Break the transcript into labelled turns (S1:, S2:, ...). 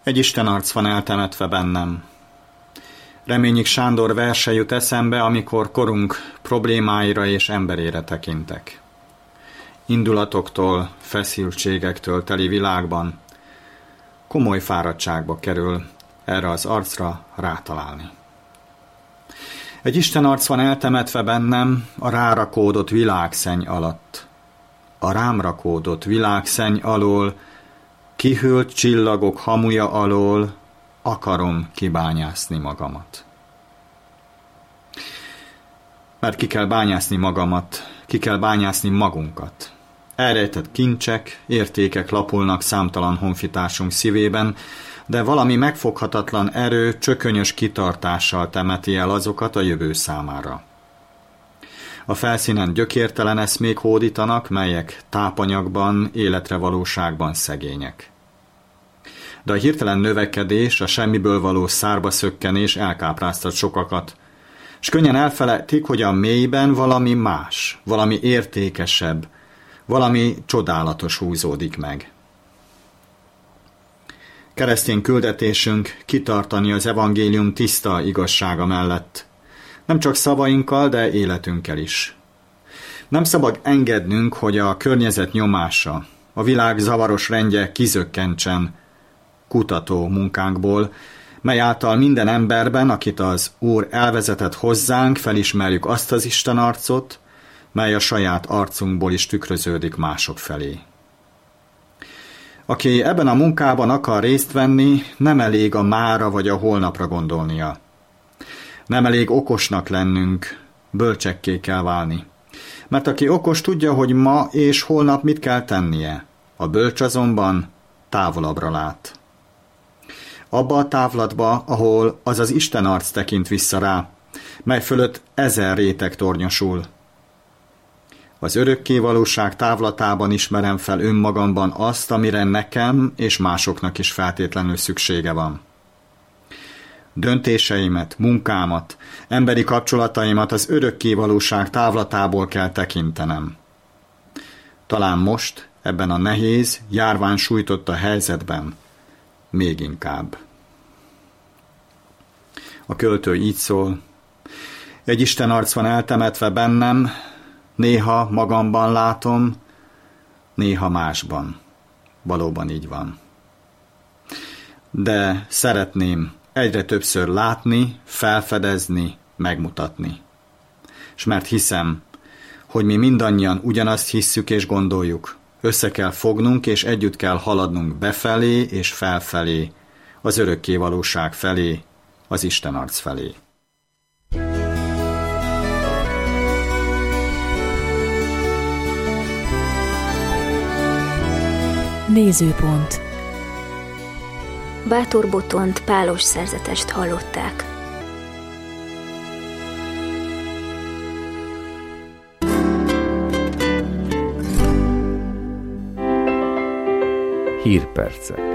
S1: Egy istenarc van eltemetve bennem. Reményik Sándor verse jut eszembe, amikor korunk problémáira és emberére tekintek. Indulatoktól, feszültségektől teli világban komoly fáradtságba kerül erre az arcra rátalálni. Egy istenarc van eltemetve bennem a rárakódott világszenny alatt. A rám rakódott világszenny alól, kihűlt csillagok hamuja alól akarom kibányászni magamat. Mert ki kell bányászni magamat, ki kell bányászni magunkat. Elrejtett kincsek, értékek lapulnak számtalan honfitársunk szívében, de valami megfoghatatlan erő csökönyös kitartással temeti el azokat a jövő számára. A felszínen gyökértelen eszmék hódítanak, melyek tápanyagban, életre valóságban szegények. De a hirtelen növekedés, a semmiből való szárba szökkenés elkápráztat sokakat, s könnyen elfelejtik, hogy a mélyben valami más, valami értékesebb, valami csodálatos húzódik meg. Keresztény küldetésünk kitartani az evangélium tiszta igazsága mellett, nem csak szavainkkal, de életünkkel is. Nem szabad engednünk, hogy a környezet nyomása, a világ zavaros rendje kizökkentsen kutató munkánkból, mely által minden emberben, akit az Úr elvezetett hozzánk, felismerjük azt az istenarcot, mely a saját arcunkból is tükröződik mások felé. Aki ebben a munkában akar részt venni, nem elég a mára vagy a holnapra gondolnia. Nem elég okosnak lennünk, bölcsekké kell válni. Mert aki okos tudja, hogy ma és holnap mit kell tennie, a bölcs azonban távolabbra lát. Abba a távlatba, ahol az az istenarc tekint vissza rá, mely fölött 1000 réteg tornyosul. Az örökké valóság távlatában ismerem fel önmagamban azt, amire nekem és másoknak is feltétlenül szüksége van. Döntéseimet, munkámat, emberi kapcsolataimat az örökké valóság távlatából kell tekintenem. Talán most, ebben a nehéz, járvány sújtotta helyzetben, még inkább. A költő így szól: egy istenarc van eltemetve bennem, néha magamban látom, néha másban. Valóban így van. De szeretném egyre többször látni, felfedezni, megmutatni. És mert hiszem, hogy mi mindannyian ugyanazt hisszük és gondoljuk, össze kell fognunk és együtt kell haladnunk befelé és felfelé, az örökké valóság felé, az istenarc felé.
S2: Nézőpont.
S3: Bátor Botont pálos szerzetest hallották.
S4: Hírpercek.